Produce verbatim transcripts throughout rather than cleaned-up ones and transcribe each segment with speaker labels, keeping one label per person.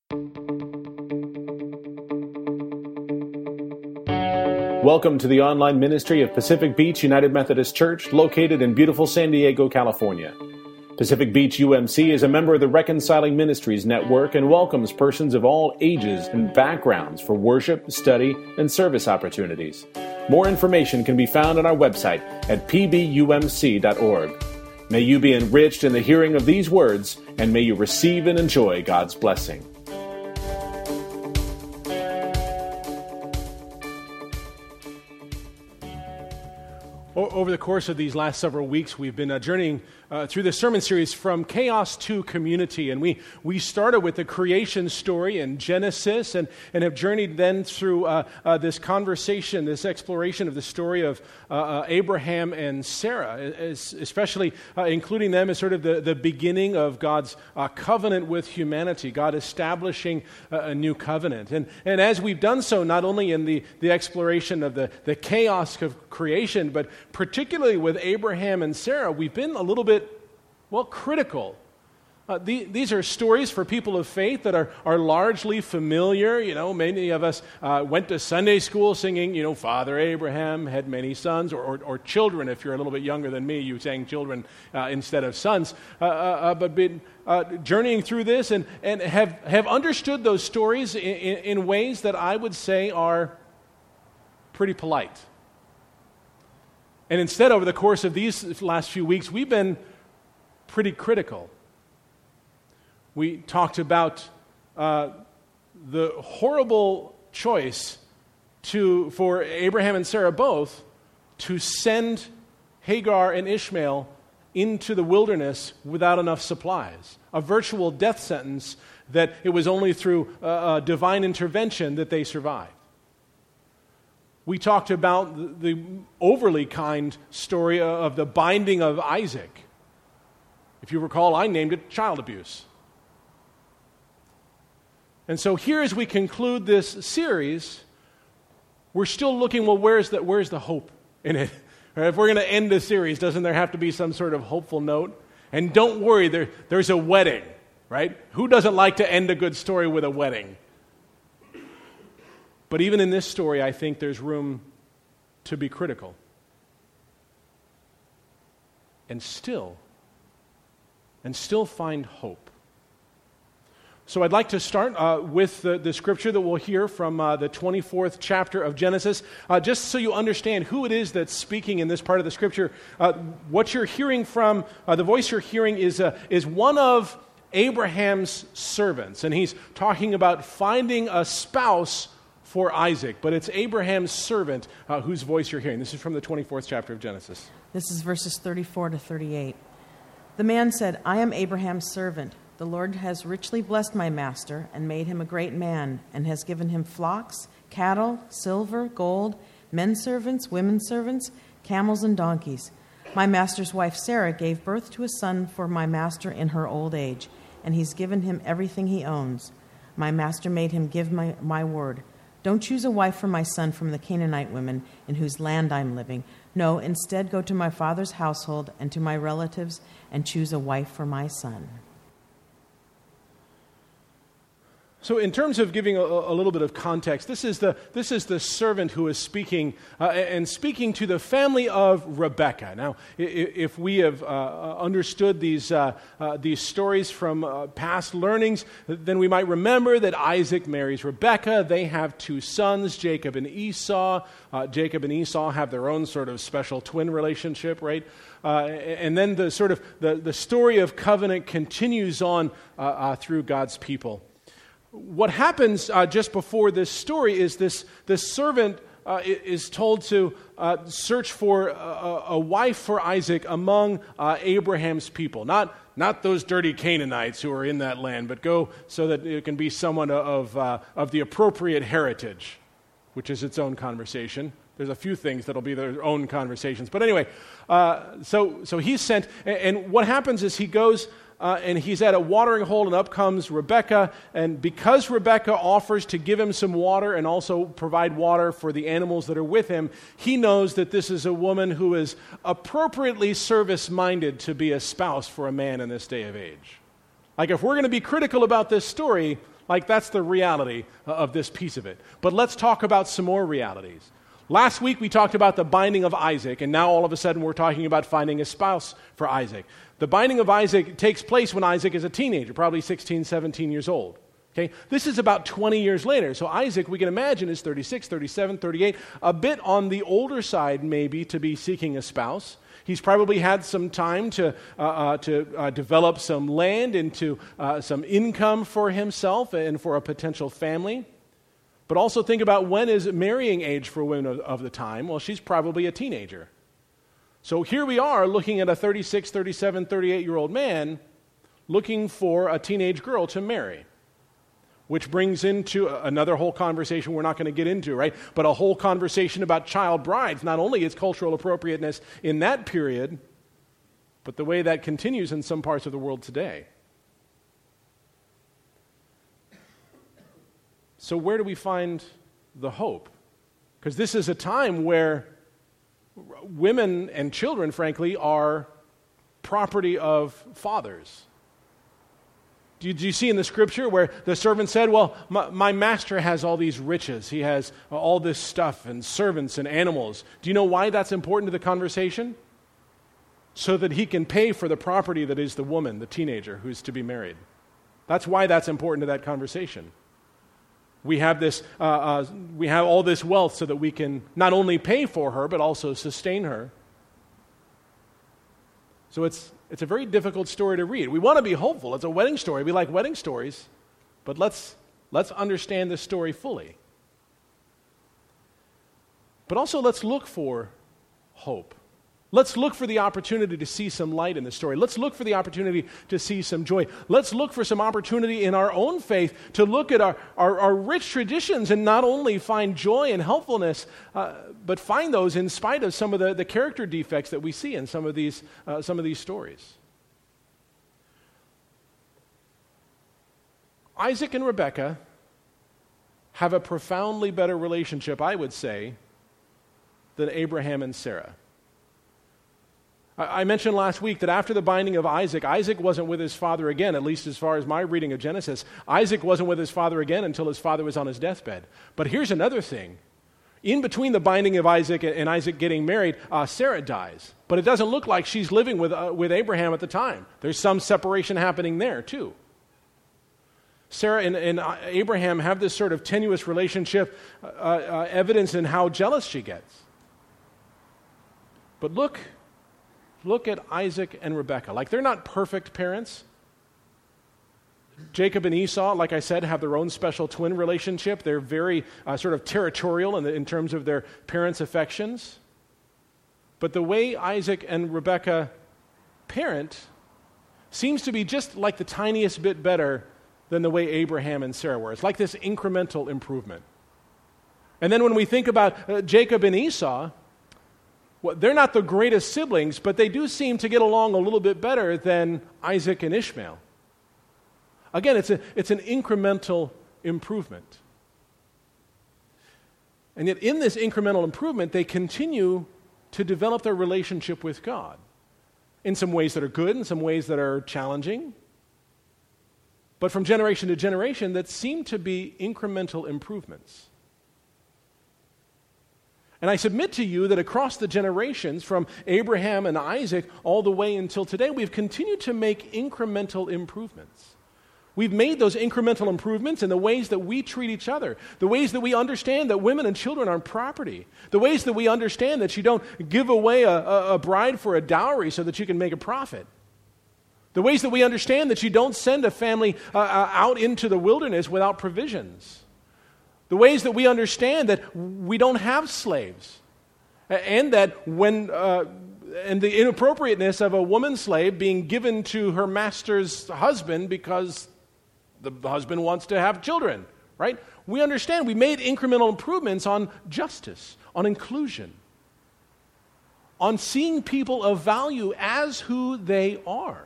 Speaker 1: Welcome to the online ministry of Pacific Beach United Methodist Church, located in beautiful San Diego, California. Pacific Beach U M C is a member of the Reconciling Ministries Network and welcomes persons of all ages and backgrounds for worship, study, and service opportunities. More information can be found on our website at p b u m c dot org. May you be enriched in the hearing of these words, and may you receive and enjoy God's blessing. Over the course of these last several weeks, we've been uh, journeying uh, through the sermon series From Chaos to Community. And we, we started with the creation story in Genesis and, and have journeyed then through uh, uh, this conversation, this exploration of the story of uh, uh, Abraham and Sarah, as, especially uh, including them as sort of the, the beginning of God's uh, covenant with humanity, God establishing a, a new covenant. And, and as we've done so, not only in the, the exploration of the, the chaos of creation, but particularly with Abraham and Sarah, we've been a little bit, well, critical. Uh, the, these are stories for people of faith that are, are largely familiar. You know, many of us uh, went to Sunday school singing, you know, Father Abraham had many sons, or, or, or children. If you're a little bit younger than me, you sang children uh, instead of sons. Uh, uh, but been uh, journeying through this and, and have, have understood those stories in, in, in ways that I would say are pretty polite. And instead, over the course of these last few weeks, we've been pretty critical. We talked about uh, the horrible choice to for Abraham and Sarah both to send Hagar and Ishmael into the wilderness without enough supplies. A virtual death sentence that it was only through uh, uh, divine intervention that they survived. We talked about the, the overly kind story of the binding of Isaac. If you recall, I named it child abuse. And so here, as we conclude this series, we're still looking, well, where's the, where's the hope in it? Or if we're going to end the series, doesn't there have to be some sort of hopeful note? And don't worry, there, there's a wedding, right? Who doesn't like to end a good story with a wedding? But even in this story, I think there's room to be critical. And still, and still find hope. So I'd like to start uh, with the, the scripture that we'll hear from uh, the twenty-fourth chapter of Genesis, uh, just so you understand who it is that's speaking in this part of the scripture. Uh, what you're hearing from, uh, the voice you're hearing is, uh, is one of Abraham's servants, and he's talking about finding a spouse for Isaac, but it's Abraham's servant uh, whose voice you're hearing. This is from the twenty-fourth chapter of Genesis.
Speaker 2: This is verses thirty-four to thirty-eight. The man said, I am Abraham's servant. The Lord has richly blessed my master and made him a great man, and has given him flocks, cattle, silver, gold, men servants, women servants, camels, and donkeys. My master's wife Sarah gave birth to a son for my master in her old age, and he's given him everything he owns. My master made him give my, my word. Don't choose a wife for my son from the Canaanite women in whose land I'm living. No, instead go to my father's household and to my relatives and choose a wife for my son.
Speaker 1: So in terms of giving a, a little bit of context, this is the this is the servant who is speaking uh, and speaking to the family of Rebekah. Now, if we have uh, understood these uh, uh, these stories from uh, past learnings, then we might remember that Isaac marries Rebekah. They have two sons, Jacob and Esau. Uh, Jacob and Esau have their own sort of special twin relationship, right? Uh, and then the sort of the, the story of covenant continues on uh, uh, through God's people. What happens uh, just before this story is this, this servant uh, is told to uh, search for a, a wife for Isaac among uh, Abraham's people. Not, not those dirty Canaanites who are in that land, but go so that it can be someone of, uh, of the appropriate heritage, which is its own conversation. There's a few things that'll be their own conversations. But anyway, uh, so, so he's sent, and, and what happens is he goes... Uh, and he's at a watering hole, and up comes Rebekah. And because Rebekah offers to give him some water and also provide water for the animals that are with him, he knows that this is a woman who is appropriately service-minded to be a spouse for a man in this day of age. Like, if we're going to be critical about this story, Like, that's the reality of this piece of it. But let's talk about some more realities. Last week we talked about the binding of Isaac, and now all of a sudden we're talking about finding a spouse for Isaac. The binding of Isaac takes place when Isaac is a teenager, probably sixteen, seventeen years old. Okay? This is about twenty years later. So Isaac, we can imagine, is thirty-six, thirty-seven, thirty-eight, a bit on the older side maybe to be seeking a spouse. He's probably had some time to uh, uh, to uh, develop some land into uh, some income for himself and for a potential family. But also think about, when is marrying age for women of, of the time? Well, she's probably a teenager. So here we are looking at a thirty-six, thirty-seven, thirty-eight-year-old man looking for a teenage girl to marry. Which brings into another whole conversation we're not going to get into, right? But a whole conversation about child brides, not only its cultural appropriateness in that period, but the way that continues in some parts of the world today. So where do we find the hope? Because this is a time where women and children, frankly, are property of fathers. Do you, do you see in the scripture where the servant said, well, my, my master has all these riches. He has all this stuff and servants and animals. Do you know why that's important to the conversation? So that he can pay for the property that is the woman, the teenager, who's to be married. That's why that's important to that conversation. We have this, uh, uh, we have all this wealth so that we can not only pay for her, but also sustain her. So it's it's a very difficult story to read. We want to be hopeful. It's a wedding story. We like wedding stories, but let's let's understand this story fully. But also let's look for hope. Let's look for the opportunity to see some light in the story. Let's look for the opportunity to see some joy. Let's look for some opportunity in our own faith to look at our, our, our rich traditions and not only find joy and helpfulness, uh, but find those in spite of some of the, the character defects that we see in some of these, uh, some of these stories. Isaac and Rebekah have a profoundly better relationship, I would say, than Abraham and Sarah. I mentioned last week that after the binding of Isaac, Isaac wasn't with his father again, at least as far as my reading of Genesis. Isaac wasn't with his father again until his father was on his deathbed. But here's another thing. In between the binding of Isaac and Isaac getting married, uh, Sarah dies. But it doesn't look like she's living with, uh, with Abraham at the time. There's some separation happening there, too. Sarah and, and Abraham have this sort of tenuous relationship, uh, uh, evidence in how jealous she gets. But look... Look at Isaac and Rebekah. Like, they're not perfect parents. Jacob and Esau, like I said, have their own special twin relationship. They're very uh, sort of territorial in, the, in terms of their parents' affections. But the way Isaac and Rebekah parent seems to be just like the tiniest bit better than the way Abraham and Sarah were. It's like this incremental improvement. And then when we think about uh, Jacob and Esau, well, they're not the greatest siblings, but they do seem to get along a little bit better than Isaac and Ishmael. Again, it's a, it's an incremental improvement. And yet in this incremental improvement, they continue to develop their relationship with God in some ways that are good, in some ways that are challenging, but from generation to generation that seem to be incremental improvements. And I submit to you that across the generations, from Abraham and Isaac all the way until today, we've continued to make incremental improvements. We've made those incremental improvements in the ways that we treat each other, the ways that we understand that women and children are property, the ways that we understand that you don't give away a, a, a bride for a dowry so that you can make a profit, the ways that we understand that you don't send a family uh, uh, out into the wilderness without provisions. The ways that we understand that we don't have slaves, and that when uh, and the inappropriateness of a woman slave being given to her master's husband because the husband wants to have children, right? We understand we made incremental improvements on justice, on inclusion, on seeing people of value as who they are.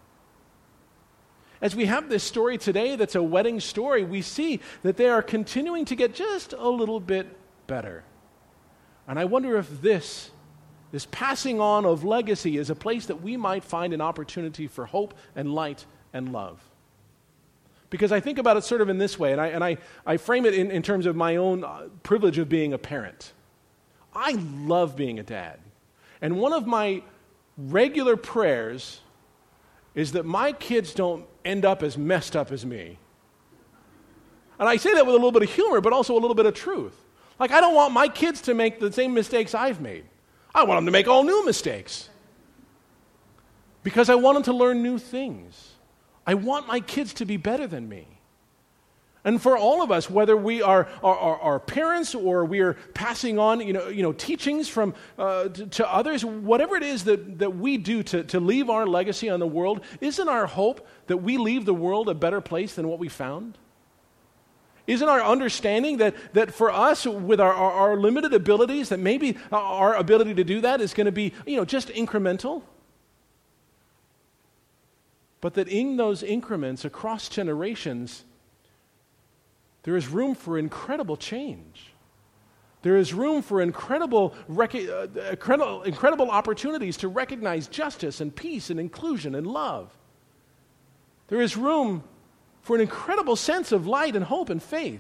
Speaker 1: As we have this story today that's a wedding story, we see that they are continuing to get just a little bit better. And I wonder if this, this passing on of legacy is a place that we might find an opportunity for hope and light and love. Because I think about it sort of in this way, and I, and I, I frame it in, in terms of my own uh, privilege of being a parent. I love being a dad. And one of my regular prayers is that my kids don't end up as messed up as me. And I say that with a little bit of humor, but also a little bit of truth. Like, I don't want my kids to make the same mistakes I've made. I want them to make all new mistakes. Because I want them to learn new things. I want my kids to be better than me. And for all of us, whether we are, are, are, are parents or we are passing on you know, you know, teachings from uh, to, to others, whatever it is that, that we do to, to leave our legacy on the world, isn't our hope that we leave the world a better place than what we found? Isn't our understanding that, that for us, with our, our, our limited abilities, that maybe our ability to do that is going to be you know, just incremental? But that in those increments across generations, there is room for incredible change. There is room for incredible, rec- uh, incredible, incredible opportunities to recognize justice and peace and inclusion and love. There is room for an incredible sense of light and hope and faith.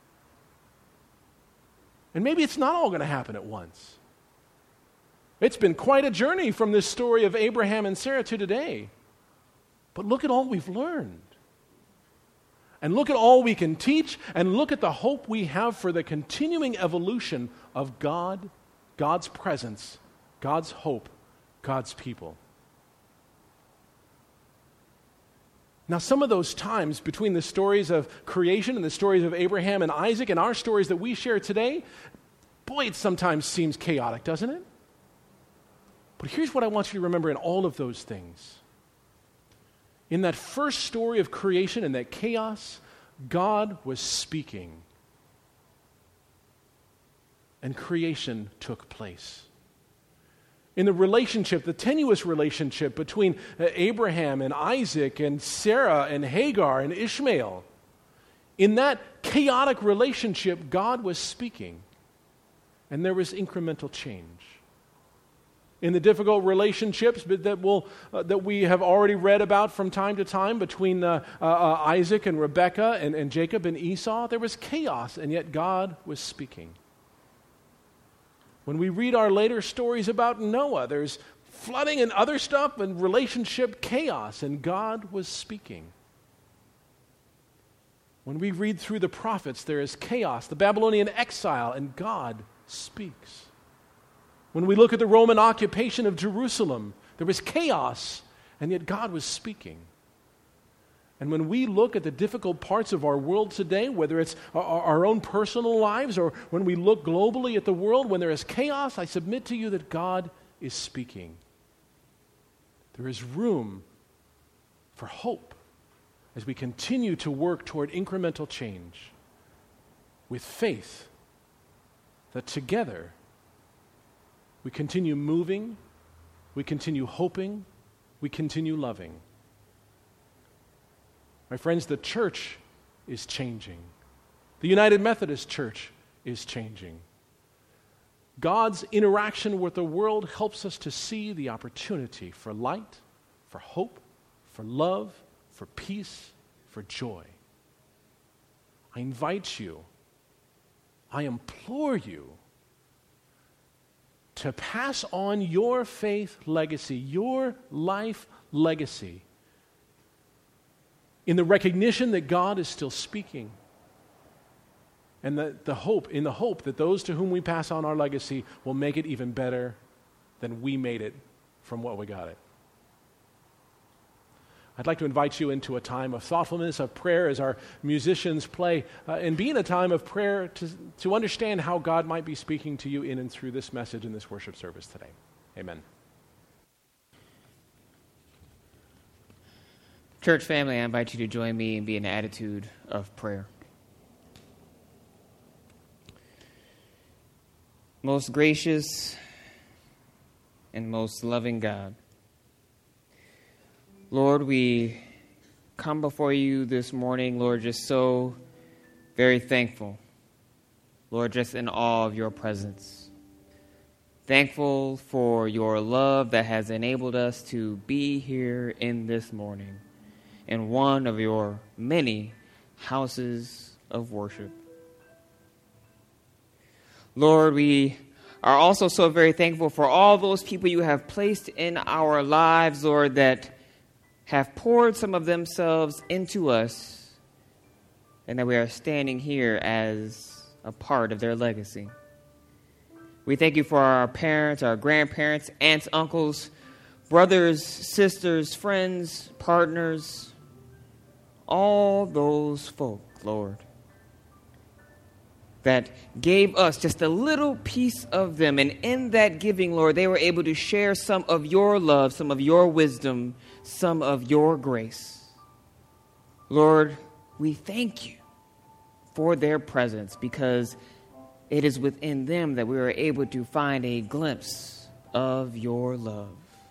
Speaker 1: And maybe it's not all going to happen at once. It's been quite a journey from this story of Abraham and Sarah to today. But look at all we've learned. And look at all we can teach, and look at the hope we have for the continuing evolution of God, God's presence, God's hope, God's people. Now, some of those times between the stories of creation and the stories of Abraham and Isaac and our stories that we share today, boy, it sometimes seems chaotic, doesn't it? But here's what I want you to remember in all of those things. In that first story of creation, in that chaos, God was speaking. And creation took place. In the relationship, the tenuous relationship between Abraham and Isaac and Sarah and Hagar and Ishmael, in that chaotic relationship, God was speaking. And there was incremental change. In the difficult relationships that, we'll, uh, that we have already read about from time to time between uh, uh, uh, Isaac and Rebekah and, and Jacob and Esau, there was chaos, and yet God was speaking. When we read our later stories about Noah, there's flooding and other stuff and relationship chaos, and God was speaking. When we read through the prophets, there is chaos, the Babylonian exile, and God speaks. When we look at the Roman occupation of Jerusalem, there was chaos, and yet God was speaking. And when we look at the difficult parts of our world today, whether it's our, our own personal lives or when we look globally at the world, when there is chaos, I submit to you that God is speaking. There is room for hope as we continue to work toward incremental change with faith that together we continue moving, we continue hoping, we continue loving. My friends, the church is changing. The United Methodist Church is changing. God's interaction with the world helps us to see the opportunity for light, for hope, for love, for peace, for joy. I invite you, I implore you, to pass on your faith legacy, your life legacy, in the recognition that God is still speaking, and that the hope, in the hope that those to whom we pass on our legacy will make it even better than we made it from what we got it. I'd like to invite you into a time of thoughtfulness, of prayer as our musicians play, uh, and be in a time of prayer to, to understand how God might be speaking to you in and through this message in this worship service today. Amen.
Speaker 3: Church family, I invite you to join me and be in an attitude of prayer. Most gracious and most loving God, Lord, we come before you this morning, Lord, just so very thankful. Lord, just in awe of your presence. Thankful for your love that has enabled us to be here in this morning in one of your many houses of worship. Lord, we are also so very thankful for all those people you have placed in our lives, Lord, that have poured some of themselves into us, and that we are standing here as a part of their legacy. We thank you for our parents, our grandparents, aunts, uncles, brothers, sisters, friends, partners, all those folk, Lord, that gave us just a little piece of them. And in that giving, Lord, they were able to share some of your love, some of your wisdom, some of your grace. Lord, we thank you for their presence, because it is within them that we are able to find a glimpse of your love.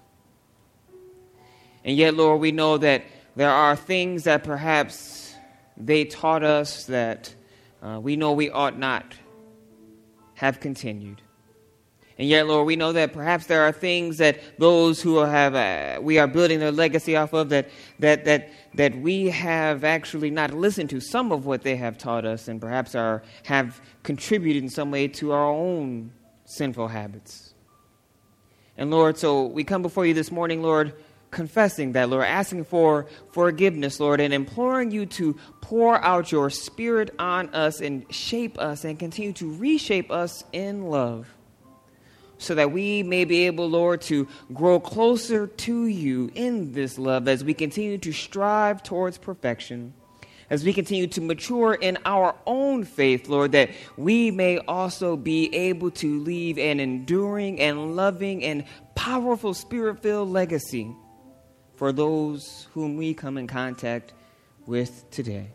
Speaker 3: And yet, Lord, we know that there are things that perhaps they taught us that Uh, we know we ought not have continued. And yet, Lord, we know that perhaps there are things that those who have uh, we are building their legacy off of that that that that we have actually not listened to some of what they have taught us, and perhaps are have contributed in some way to our own sinful habits. And Lord, so we come before you this morning, Lord, confessing that, Lord, asking for forgiveness, Lord, and imploring you to pour out your Spirit on us and shape us and continue to reshape us in love, so that we may be able, Lord, to grow closer to you in this love as we continue to strive towards perfection, as we continue to mature in our own faith, Lord, that we may also be able to leave an enduring and loving and powerful Spirit-filled legacy for those whom we come in contact with today.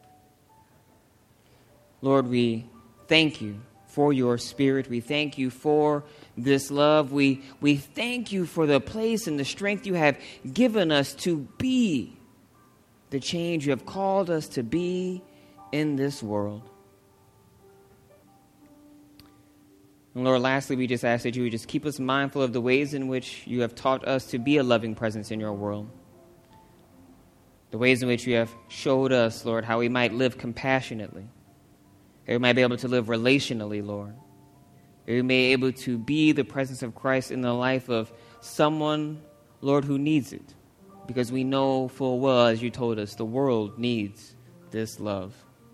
Speaker 3: Lord, we thank you for your Spirit. We thank you for this love. We, we thank you for the place and the strength you have given us to be the change you have called us to be in this world. And Lord, lastly, we just ask that you would just keep us mindful of the ways in which you have taught us to be a loving presence in your world. The ways in which you have showed us, Lord, how we might live compassionately. That we might be able to live relationally, Lord. That we may be able to be the presence of Christ in the life of someone, Lord, who needs it. Because we know full well, as you told us, the world needs this love.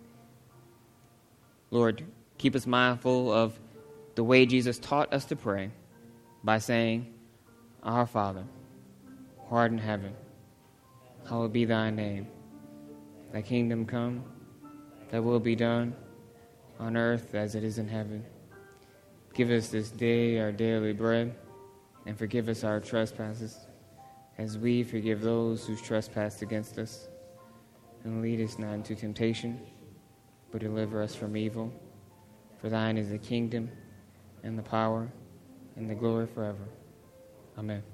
Speaker 3: Lord, keep us mindful of the way Jesus taught us to pray by saying, Our Father, who art in heaven, hallowed be thy name. Thy kingdom come, thy will be done on earth as it is in heaven. Give us this day our daily bread, and forgive us our trespasses, as we forgive those who trespass against us. And lead us not into temptation, but deliver us from evil. For thine is the kingdom, and the power, and the glory forever. Amen.